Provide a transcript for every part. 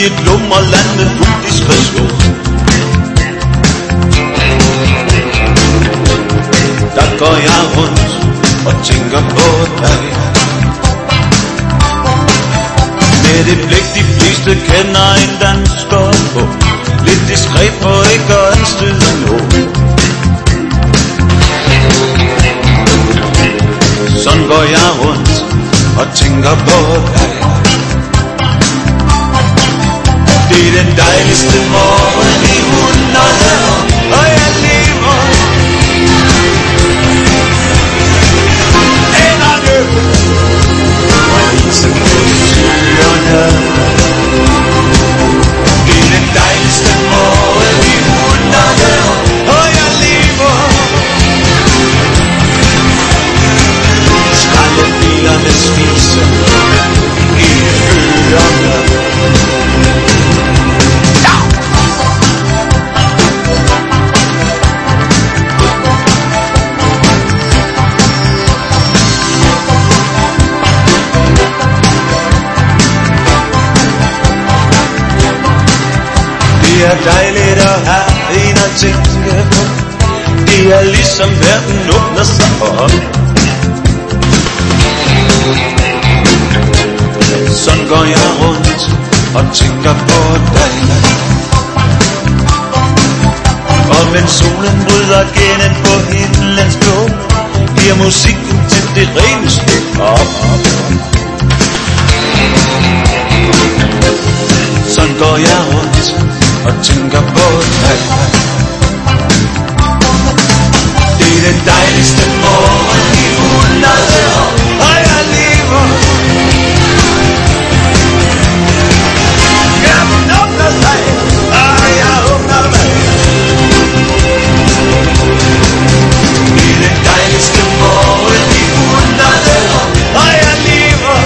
et lummerland med fuld diskretion. Der går jeg rundt og tænker på dig. Med det blik de fleste kender en dansker på. Lidt diskret for ikke at anstøde nogen. Sådan går jeg rundt og tænker på dig. Det er den dejligste morgen i 100 år, og jeg lever. Hænderne og isen på skyerne. Det er den dejligste morgen i 100 år, og jeg lever. Skraldebilerne spiser i ørerne. Det er dejligt at have en at tænke på. Det er ligesom verden åbner sig op. Sådan går jeg rundt og tænker på dig. Og mens solen bryder gennem på himlens blå, bliver musikken til det reneste op. Sådan går jeg rundt og tænker på dig. Det er den dejligste morgen i 100 år, og jeg lever. Gaden åbner sig, og jeg åbner mig. Det er den dejligste morgen i 100 år, og jeg lever.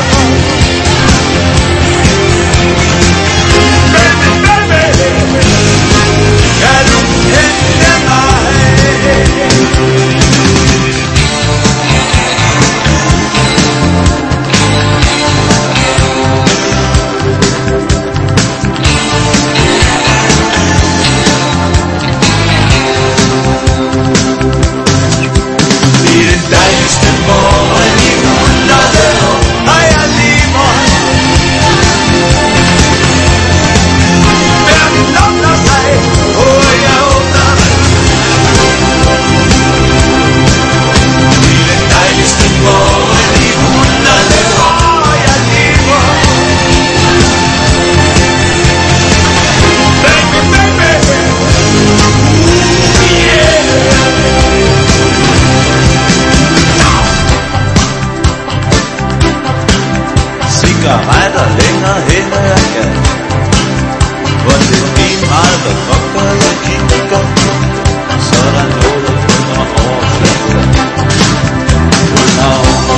Kan du hente mig? Det er den dejligste morgen i 100 år, og jeg lever. Verden åbner sig, og jeg åbner mig. Det er den dejligste morgen i 100 år, og jeg lever. Baby, baby, yeah. Cigaretter længere hen ad jeg. Hvor det er lige meget, hvad fucker jeg kigger på. Så er der noget under overfladen. Under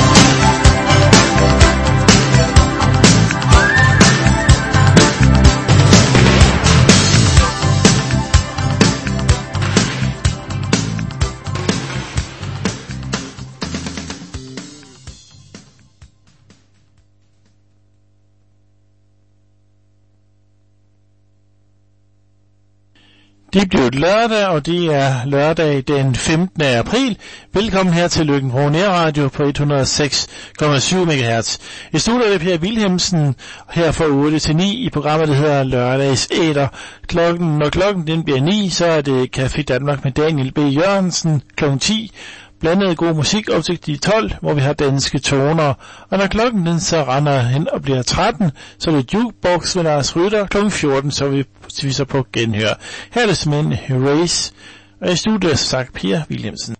Det blev lørdag, og det er lørdag den 15. april. Velkommen her til Løkken Nærradio på 106,7 MHz. I studiet er Per Wilhelmsen her fra 8 til 9 i programmet, der hedder Lørdags Æter. Når klokken den bliver 9, så er det Café Danmark med Daniel B. Jørgensen. Klokken 10 blandet god musik op til de 12, hvor vi har danske toner. Og når klokken den så render hen og bliver 13, så er det Jukebox med Lars Rytter. Klokken 14, så vi så på genhør. Her er det simpelthen Race, og i studiet er sagt Per Wilhelmsen.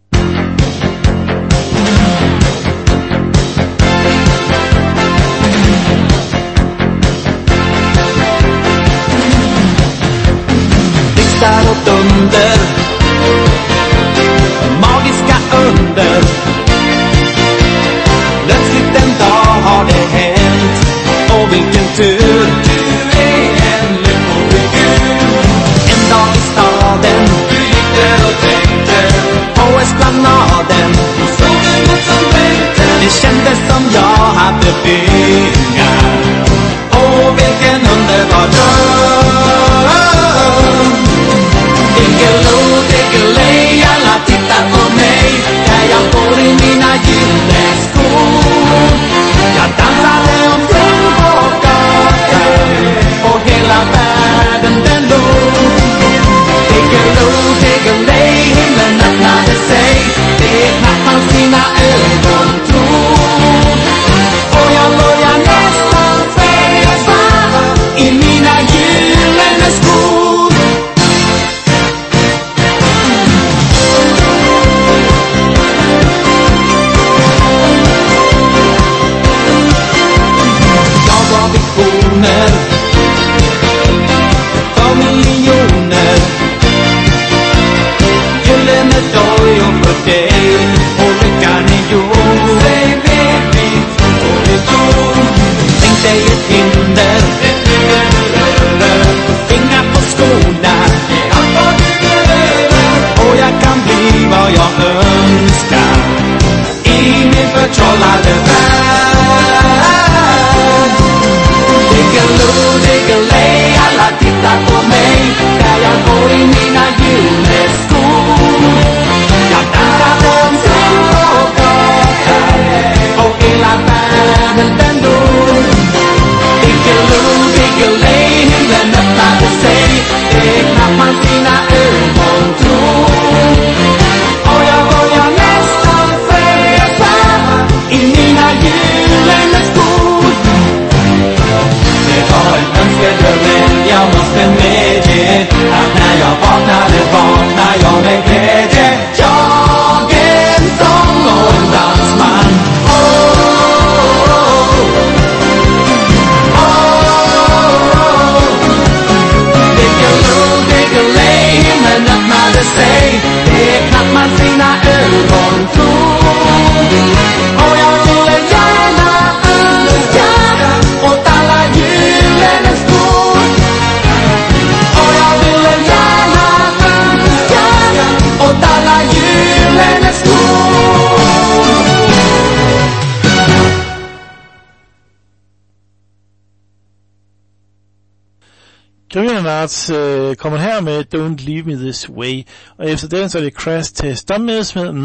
Blixtar och dunder, magiska under. Plötsligt en dag har det hänt, och vilken tur. Du är en lyckofigur. En dag i staden, du gick där och tänkte på ett Julian Arts kommer her med Don't Leave Me This Way, og efter den så er det Crash Test Dummies med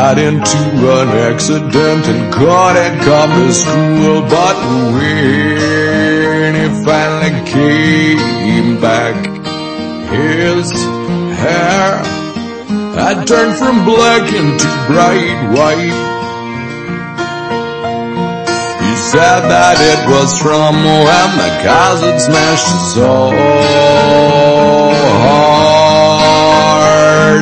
got into an accident and couldn't come to school, but when he finally came back, his hair had turned from black into bright white. He said that it was from when the cars had smashed so hard.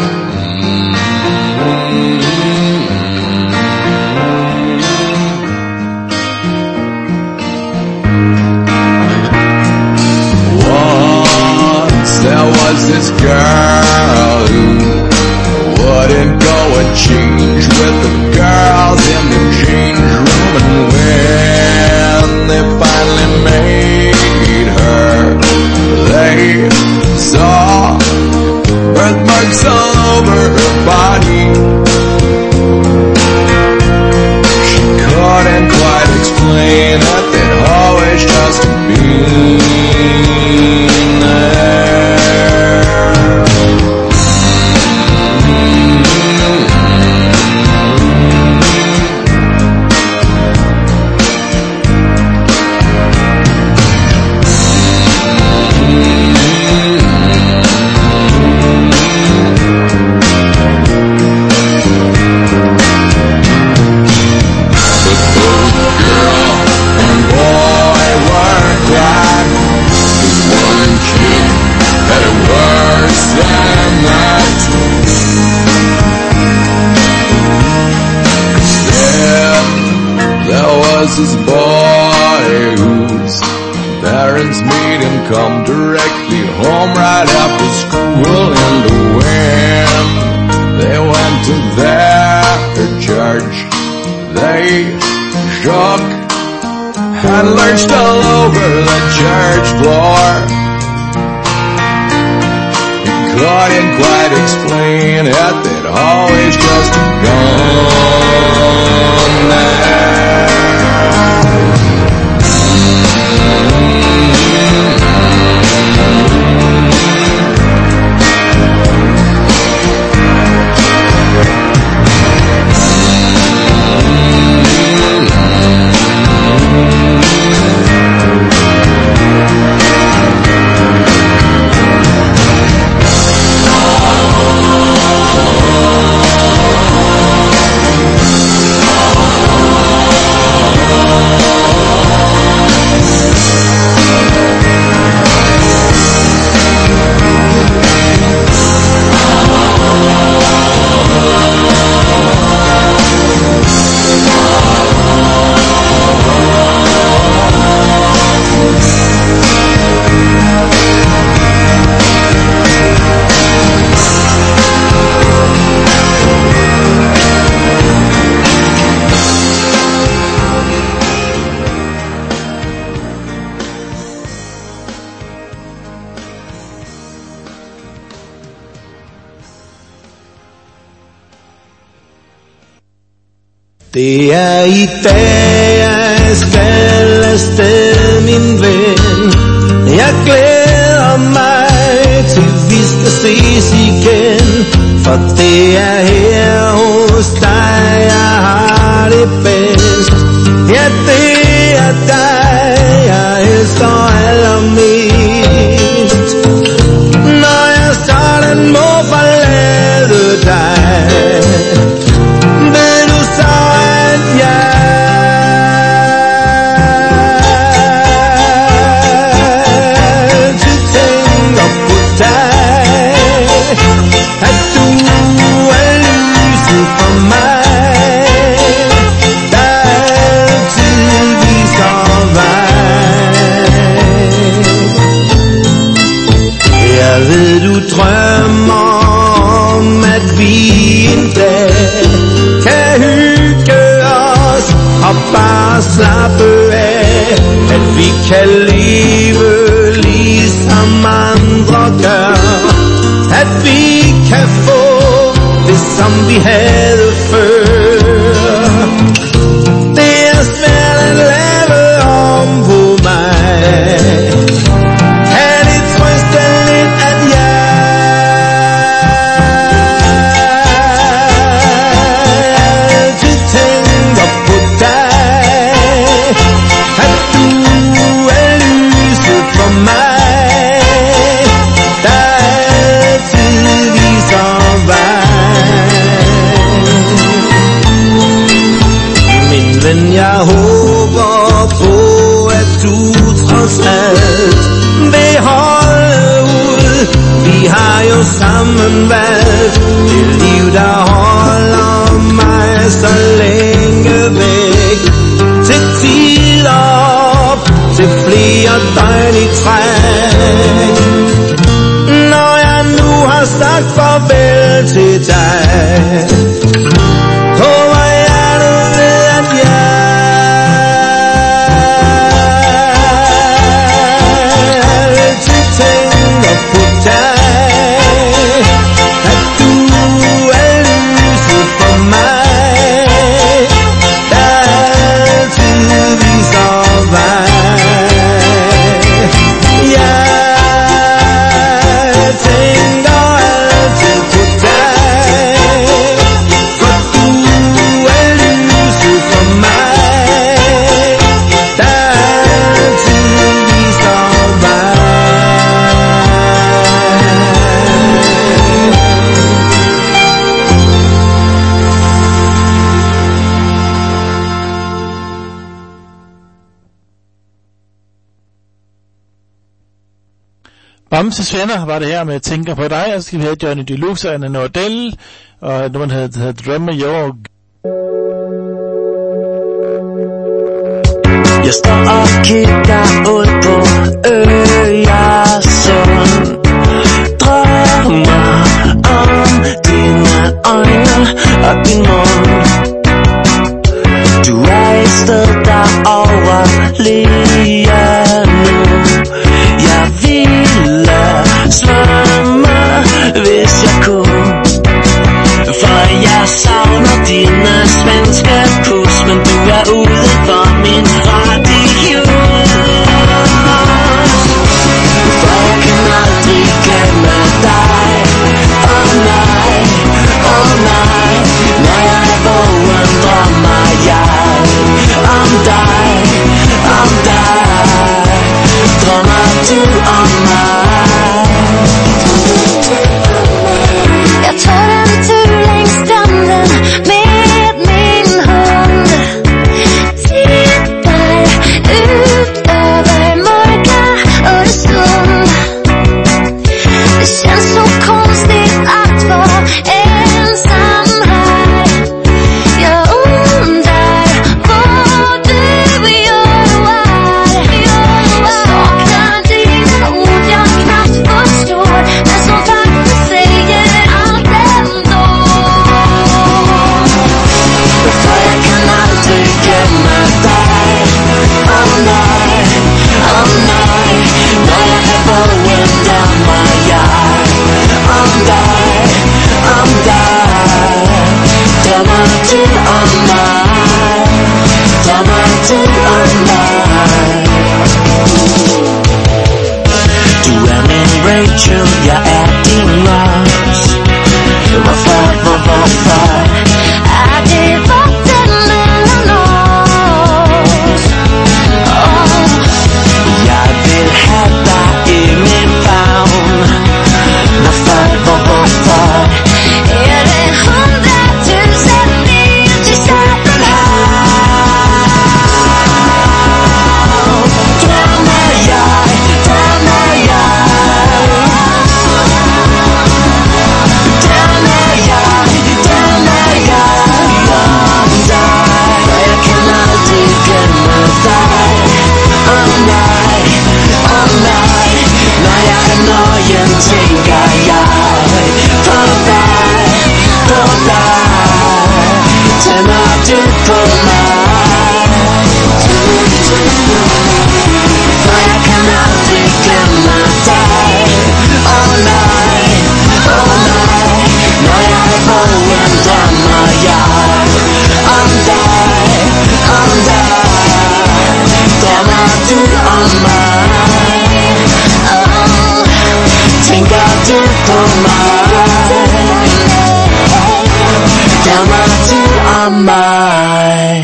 There was this girl who wouldn't go and change with the girls in the change room, and when they finally made her, they saw birthmarks all over her body. She couldn't quite explain it, they'd always just been there. This boy whose parents made him come directly home right after school, and when they went to their church, they shook and lurched all over the church floor. He couldn't quite explain it, they'd always just gone there. Det er i dag, jeg skal afsted, min ven. Jeg glæder mig til vi skal ses igen, for det er her hos dig, jeg har det bedst. Ja, det er dig, jeg elsker allermest. Når jeg sådan må forlade dig, drømmer om, at vi en dag kan hygge os og bare slappe af, at vi kan leve ligesom andre gør, at vi kan få det som vi havde før. Det er svært at lave om på mig. Kan det trøste lidt, at jeg jo sammenvalgt det liv, der holder mig så længe væk. Til tider op, til flere døgn i træk. Når jeg nu har sagt farvel til dig, håber jeg du ved, at jeg altid tænker på dig, at du er lyset for mig, der altid viser vej. Bamses Venner var det her med Tænker på dig, og så skal vi have Johnny Deluxe og Anna Nordell, og nu hedder Drømme Jorg. Jeg står og kigger ud på Øresund, drømmer om dine øjne og din mund. Du er et sted derovre lige nu. Jeg ville svømme, hvis jeg kunne, for jeg savner dine svenske pus, men du er ude for min radius. For jeg kan aldrig glemme dig. Oh nej, oh nej. Når jeg er vågen, drømmer jeg om dig, om dig. Drømmer du om mig? Jag tar en tur längs stranden med min hund. Tittar ut över mörka Öresund. Det känns så konstigt att vara ensam här. Jag undrar vad du gör här. Saknar dina ord jag knappt förstår, men som faktiskt säger allt ändå. För jag kan aldrig glömma dig. Oh nej, oh nej. När jag är vågen drömmer jag om dig, om dig. Drömmer du om mig? Drömmer du om mig? Du är min Rachel, jag är din Ross. Varför? Är det vatten mellan oss? Jag vill hävda i min famn. Varför? Är det 100 000 mil till Köpenhamn? Drömmer jag om dig. Jag kan aldrig glömma dig. Oh nej, oh nej. När jag är nöjen tänker jag på dig, på dig. Tänker du på mig? För jag kan aldrig glömma dig. Oh nej, oh nej. När jag är vågen drömmer jag om dig, om dig. Drömmer du om mig? Tänker du på mig? Drömmer du om mig?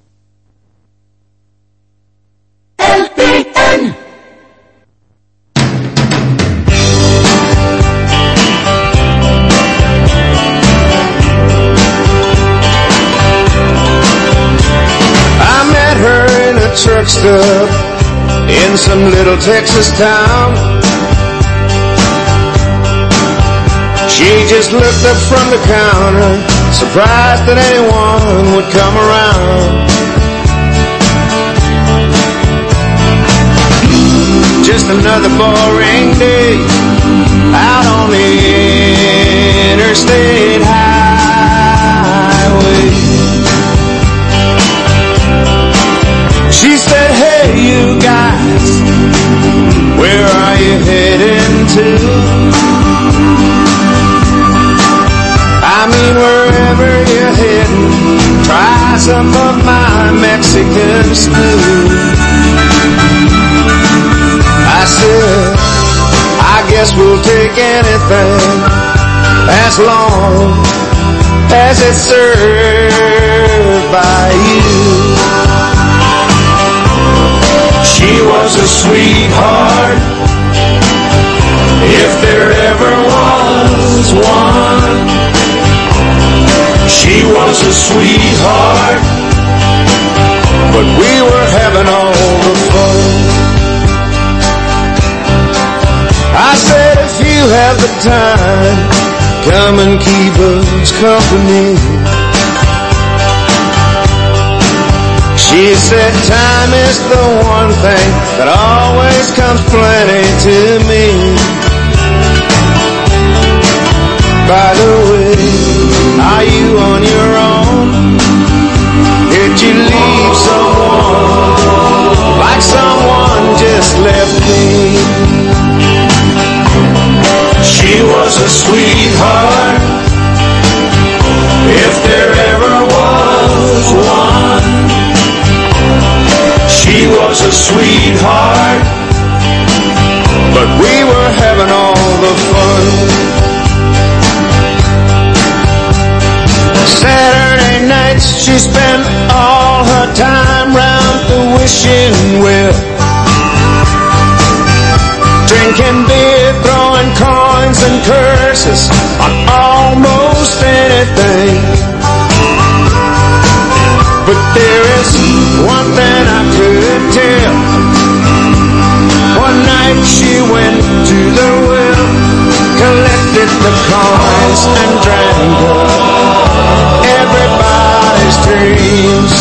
LPN. I met her in a truck stop in some little Texas town. She just looked up from the counter, surprised that anyone would come around. Just another boring day out on the interstate highway. She said, hey you guys, where are you heading to? I mean wherever you're heading, try some of my Mexican stew. I said, I guess we'll take anything as long as it's served by you. She was a sweetheart, if there ever was one. She was a sweetheart, but we were having all the fun. I said, if you have the time, come and keep us company. She said, time is the one thing that always comes plenty to me. By the way, are you on your own? Did you leave someone like someone just left me? She was a sweetheart, if there ever was one. She was a sweetheart, but we were having all the fun. Saturday nights she spent all her time round the wishing well, drinking beer, throwing coins and curses on almost anything. But there is one thing I could tell. One night she went to the well, collected the coins and drank up everybody's dreams.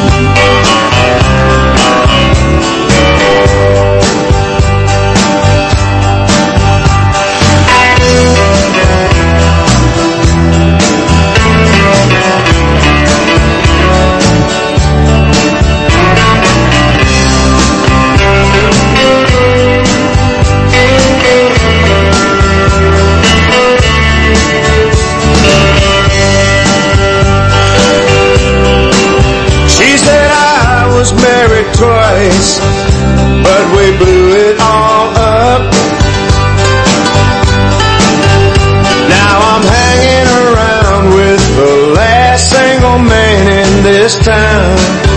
Married twice, but we blew it all up. Now I'm hanging around with the last single man in this town.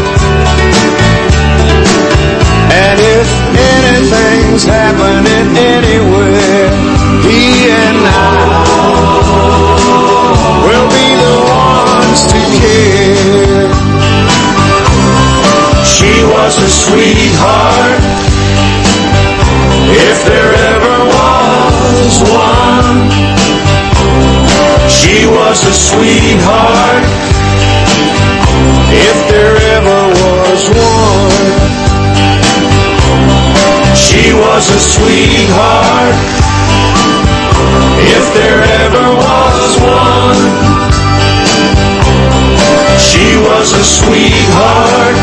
And if anything's happening anywhere, he and I will be the ones to care. She was a sweetheart, if there ever was one. She was a sweetheart, if there ever was one. She was a sweetheart, if there ever was one. She was a sweetheart,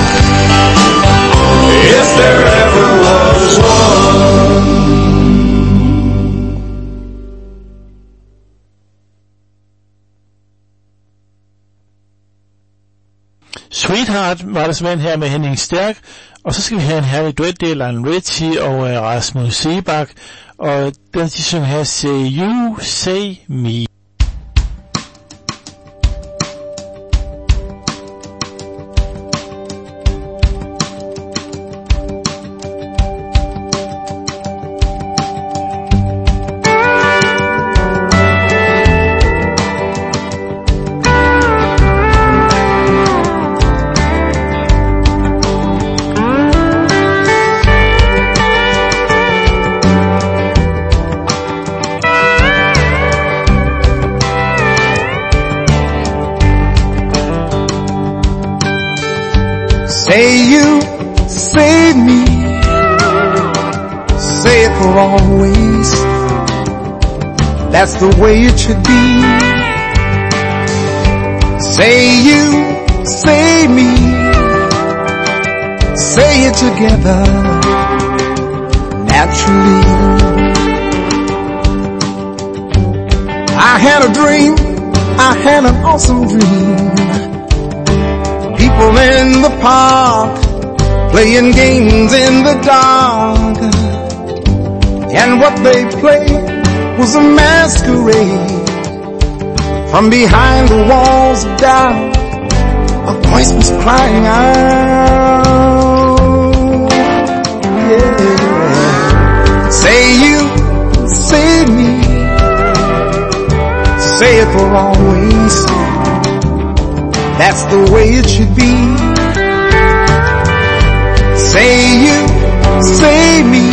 if there ever was one. Sweetheart var der simpelthen her med Henning Stærk, og så skal vi have en herlig duet, det er Lionel Richie og Rasmus Seebach, og de synger her Say You, Say Me. save me. Say it for always. That's the way it should be. Say you, save me. Say it together, naturally. I had a dream, I had an awesome dream. People in the park, playing games in the dark. And what they played was a masquerade. From behind the walls of doubt, a voice was crying out, yeah. Say you, save me. Say it for always. That's the way it should be. Say you, save me.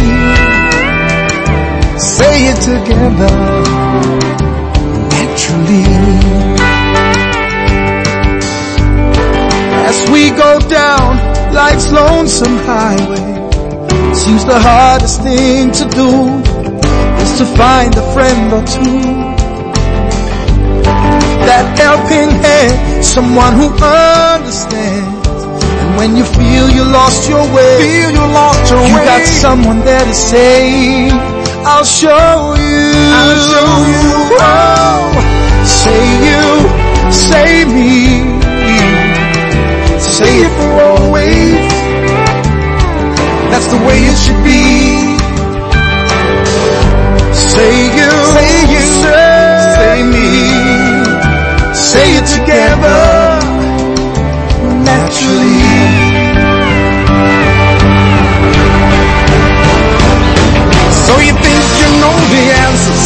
Say it together, naturally. As we go down life's lonesome highway, seems the hardest thing to do is to find a friend or two. That helping hand, someone who understands. And when you feel you lost your way, you got someone there to say, I'll show you. Oh, say you, save me. Say it for always. That's the way it should be. Say you, save me. Say it together, naturally. So you think you know the answers?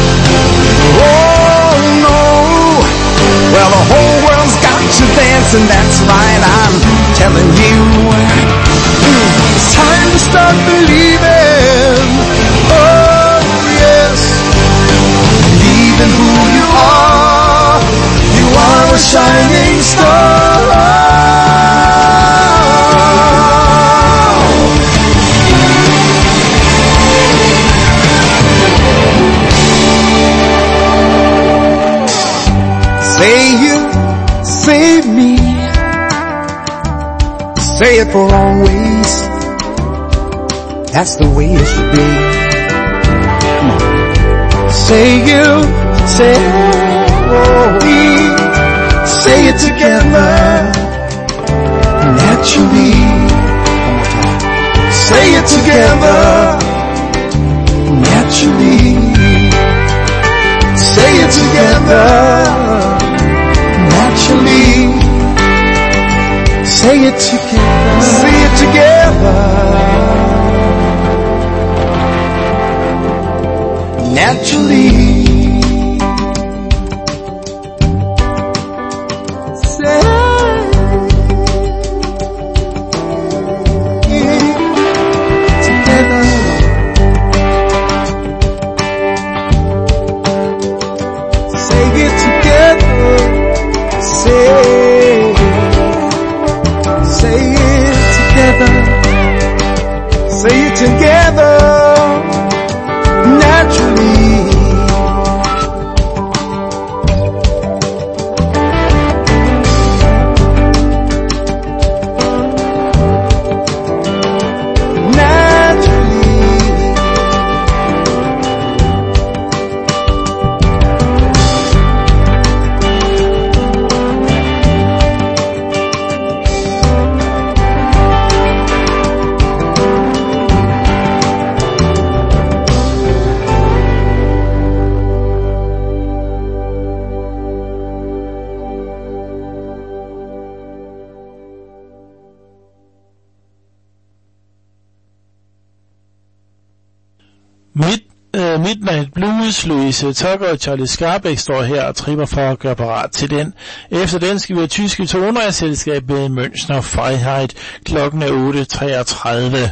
Oh no. Well, the whole world's got you dancing, that's right, I'm telling you. It's time to start believing. Oh yes, believe in who you are. You are a shining star. Say you, save me. Say it for always. That's the way it should be. Come on. Say you, say me. Say it together, naturally. Say it together, naturally. Say it together, naturally. Say it together, say it together, naturally. Together, naturally. Midnight Blues, Louise Tucker og Charlie Skarbæk står her og tripper for at gøre parat til den. Efter den skal vi have tyske toner af selskabet Münchner Freiheit. Klokken er 8:33.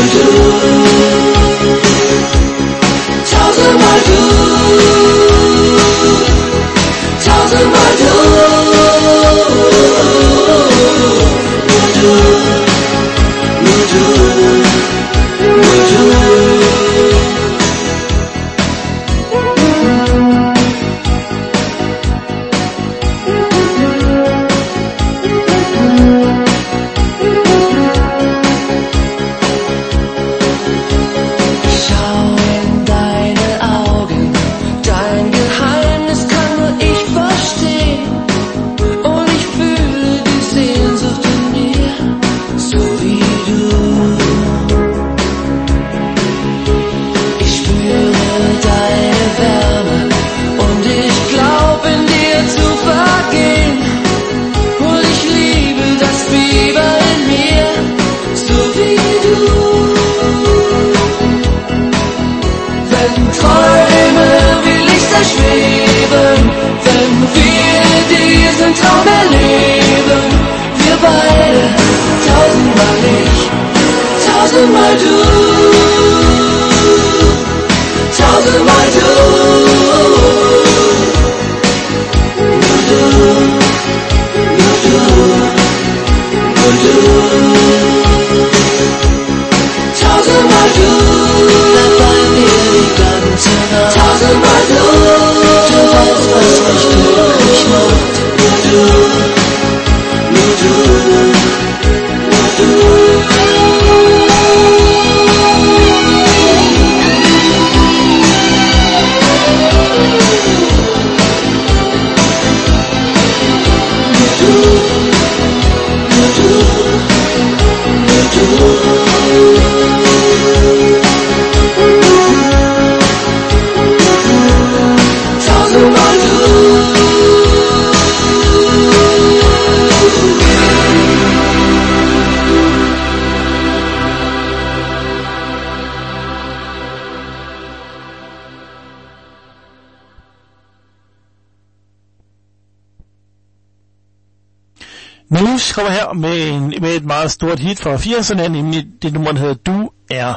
Muse kommer her med et meget stort hit fra 80'erne, nemlig det nummer, der hedder Du Er.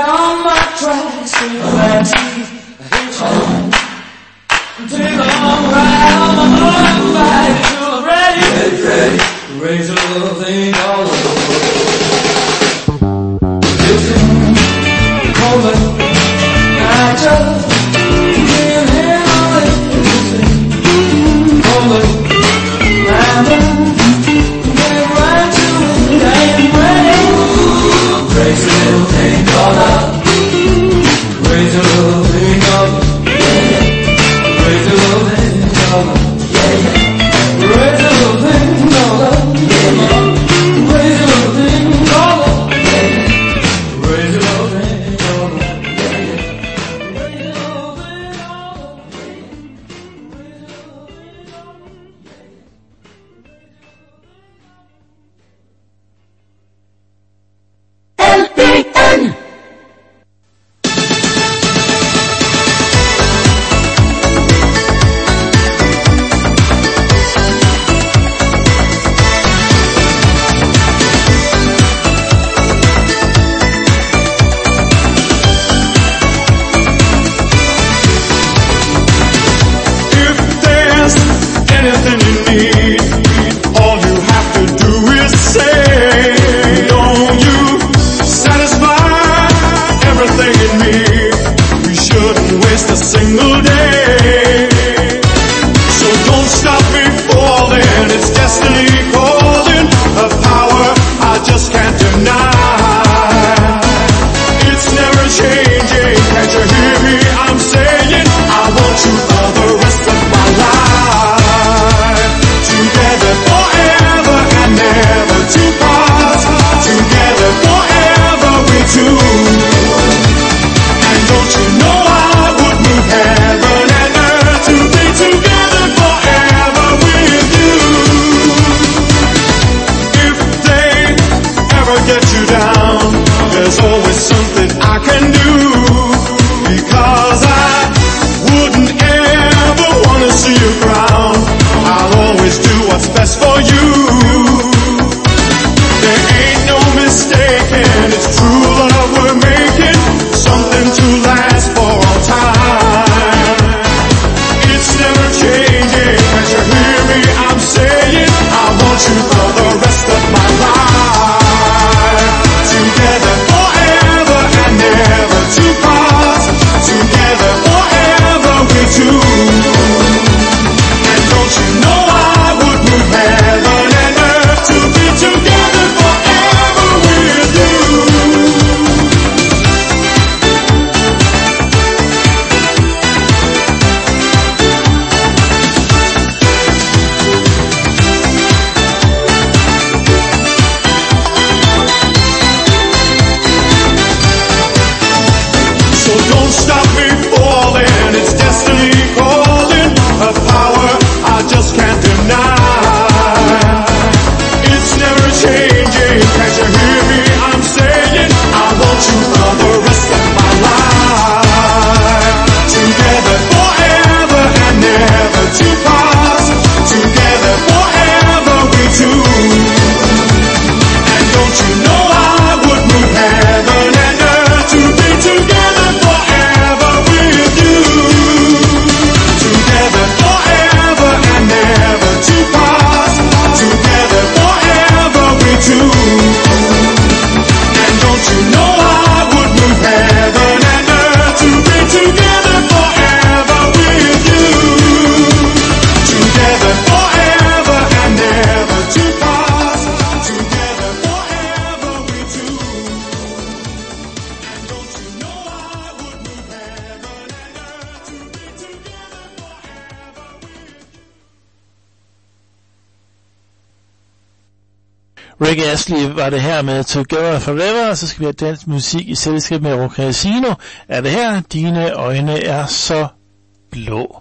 back on my tracks, take a back seat, hitchhike. Take a long ride on my motorbike till I'm ready, ready, raise a little thing all over. Listen, woman, I just can't handle it. Listen, woman, I'm get right to it. I am ready. Raise a little thing all up. Raise a little thing up. Raise a little thing all up. Raise a little thing all up. Raise a little thing all up. Raise a little thing all up. Raise a little thing all up. LPN. If there's anything you need, all you have to do is say, don't you satisfy everything in me? We shouldn't waste a single day. So don't stop me falling, it's destiny calling, a power I just can't deny. It's never changing, can't you hear me? I'm saying I want you for the rest of my life. Together forever and never to part. Together forever we two. And don't you know I would move heaven and earth to be together forever with you. If they ever get you down, there's always something I can do. Because I wouldn't ever wanna see you frown. I'll always do what's best for you. There ain't no mistaking, it's true love we're making, something to last for all time. It's never changing, can't you hear me? I'm saying I want you for the rest of my life. Together forever and never to part. Together forever we two. And don't you know I would move heaven and earth to be together forever with you. So don't stop me falling, it's destiny calling, a power I just can't deny. It's never changing, can't you hear me? I'm saying I want you for the rest of my life. Together forever and never to part. Together forever we two. And don't you know I would move heaven and earth to be together forever with you. Together forever and never to part. Together forever we two. And don't you know I would move heaven and earth to be together forever with you. Together forever and never to part. Together forever we two. And don't you know I would move heaven and earth to be together forever with you. Rick Astley var det her med Together Forever, og så skal vi have dansk musik i selskab med Rock Casino. Er det her, dine øjne er så blå.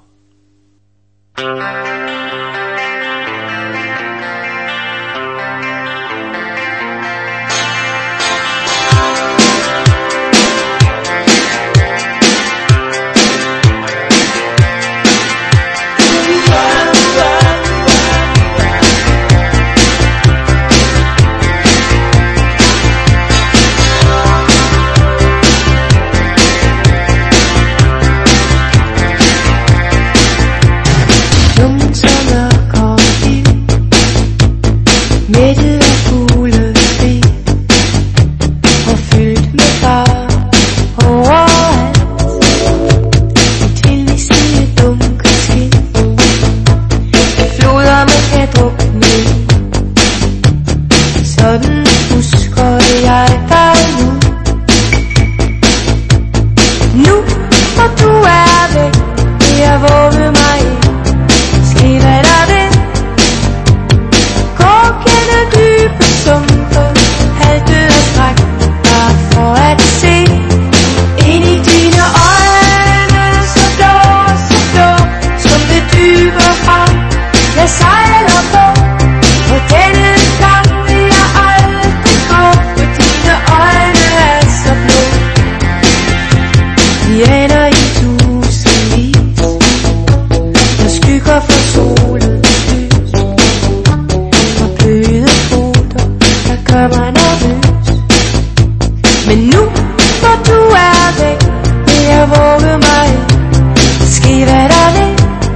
hvor du er væk, vil jeg våge mig. Ske hvad der vil.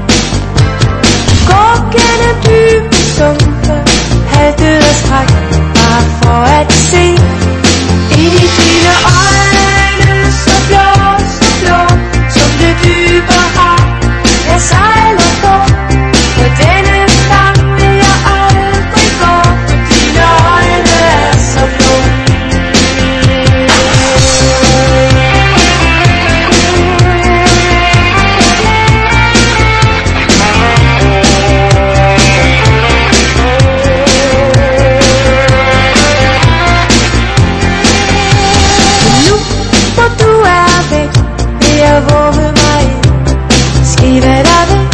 Gå gennem dybe sumpe, haltet og skræk, bare for at se. Ind i dine øjne, så blå, som det dybe hav. Jeg sejler på, for denne gang vil jeg aldrig gå, for dine øjne er så blå. Nu hvor du er væk, vil jeg våge mig. Ske hvad der vil.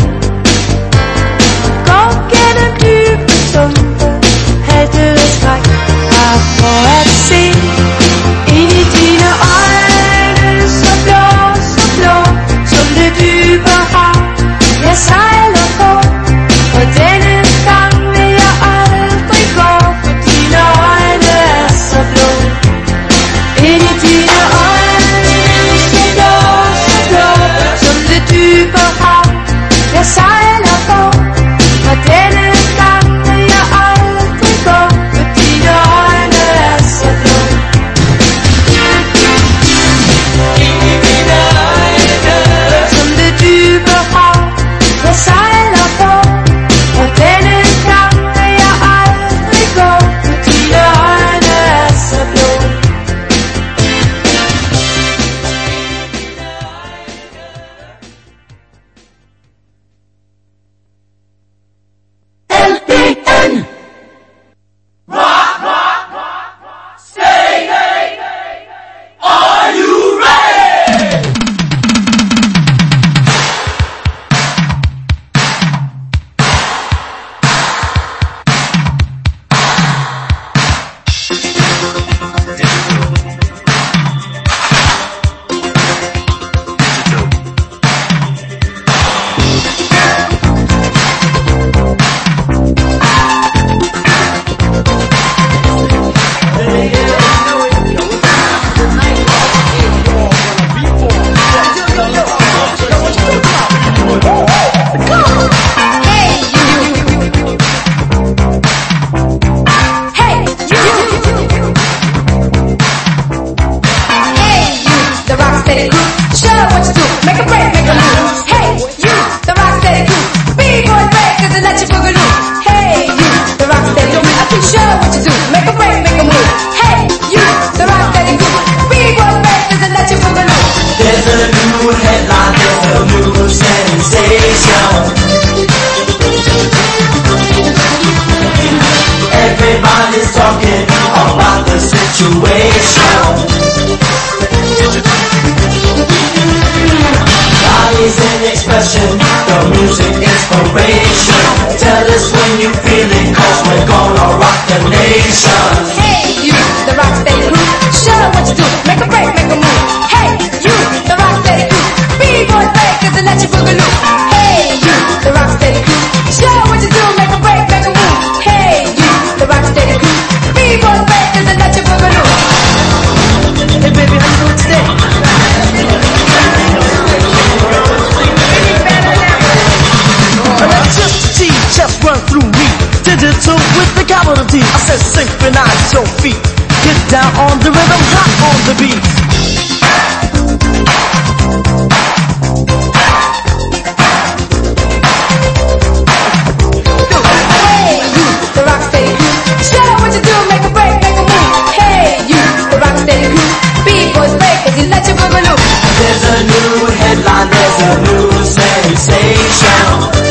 Gå gennem dybe sumpe, haltet og skræk, bare for at se. Ind i dine øjne, så blå, som det dybe hav. Jeg sejler på, og denne gang vil jeg aldrig gå, for dine øjne er så blå. Ind i dine øjne, så blå, som det dybe hav. Jeg sejler på, og denne gang vil jeg aldrig gå, for dine øjne er så blå. Ind i dine øjne, som det dybe hav. Jeg sejler på, og denne gang vil jeg aldrig gå, for dine øjne er så blå. LBN. Are you ready? Everybody's talking about the situation. Bodies in expression, the music inspiration. Tell us when you feel it, 'cause we're gonna rock the nation. Hey, you, the Rocksteady crew, show what you do, make a break, make a move. Hey, you, the Rocksteady crew, B-boy breakers and let you boogaloo. Hey, you, the Rocksteady crew, show what you do, make a break, make a move. Hey, you, the Rocksteady crew, B-boy breakers and let you boogaloo. Hey baby, how you doing today? Electricity just run through me. Digital with the capital D. I said synchronize your feet. Get down on the rhythm, hot on the beat. Hey, you, the Rocksteady crew, show what you do, make a break, make a move. Hey, you, the Rocksteady crew, B-boys breakers and let you boogaloo. There's a new headline, there's a new sensation.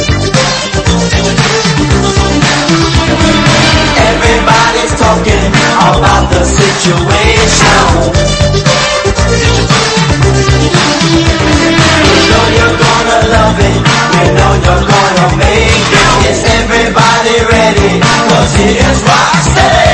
Everybody's talking about the situation. You know you're gonna love it, you know you're gonna make it. Is everybody ready? 'Cause it is Rocksteady.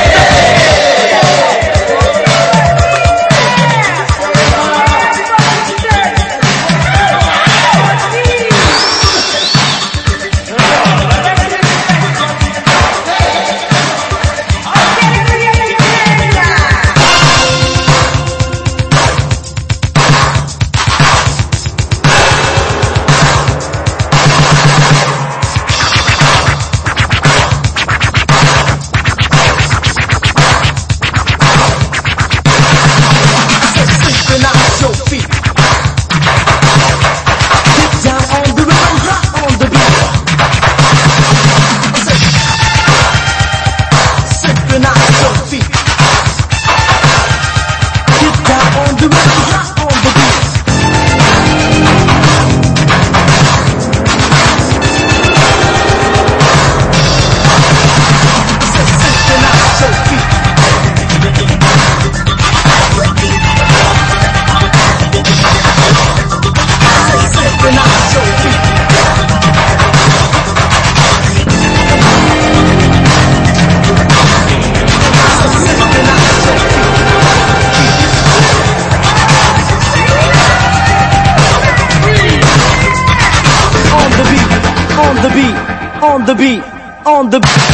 on the beat, on the beat.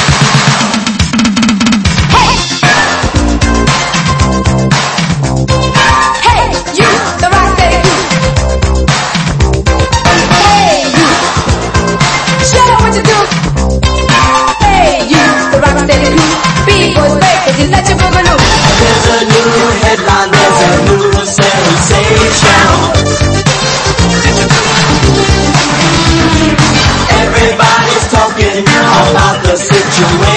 Hey, you, the rock steady crew. Hey, you, show what you do. Hey, you, the rock steady crew. B-boys break, cause you let your boogaloo. There's a new headline, there's a new sensation. Everybody's talking about the situation.